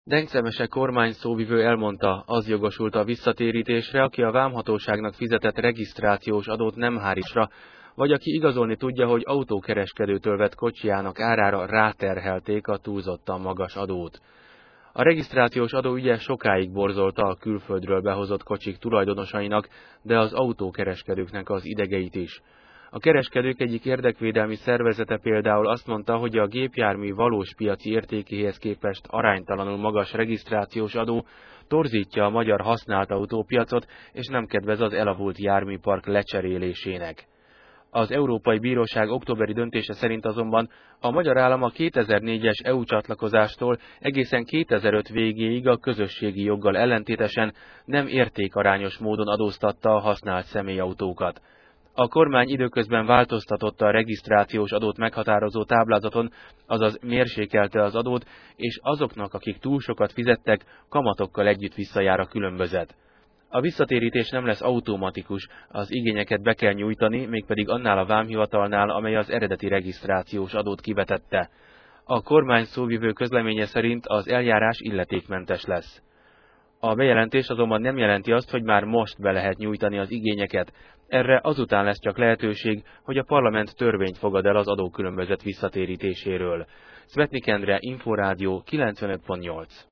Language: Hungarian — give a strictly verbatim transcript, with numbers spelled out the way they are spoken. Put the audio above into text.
Denkszemese kormányszóvivő elmondta, az jogosult a visszatérítésre, aki a vámhatóságnak fizetett regisztrációs adót nem hárítsa, vagy aki igazolni tudja, hogy autókereskedőtől vett kocsijának árára ráterhelték a túlzottan magas adót. A regisztrációs adó ügye sokáig borzolta a külföldről behozott kocsik tulajdonosainak, de az autókereskedőknek az idegeit is. A kereskedők egyik érdekvédelmi szervezete például azt mondta, hogy a gépjármű valós piaci értékéhez képest aránytalanul magas regisztrációs adó torzítja a magyar használt autópiacot, és nem kedvez az elavult járműpark lecserélésének. Az Európai Bíróság októberi döntése szerint azonban a magyar állam a kétezer-négyes é u csatlakozástól egészen kétezer-öt végéig a közösségi joggal ellentétesen nem értékarányos módon adóztatta a használt személyautókat. A kormány időközben változtatott a regisztrációs adót meghatározó táblázaton, azaz mérsékelte az adót, és azoknak, akik túl sokat fizettek, kamatokkal együtt visszajár a különbözet. A visszatérítés nem lesz automatikus, az igényeket be kell nyújtani, mégpedig annál a vámhivatalnál, amely az eredeti regisztrációs adót kivetette. A kormány szóvivő közleménye szerint az eljárás illetékmentes lesz. A bejelentés azonban nem jelenti azt, hogy már most be lehet nyújtani az igényeket. Erre azután lesz csak lehetőség, hogy a parlament törvényt fogad el az adókülönbözet visszatérítéséről. Szvetnik Endre, Inforádió kilencvenöt pont nyolc.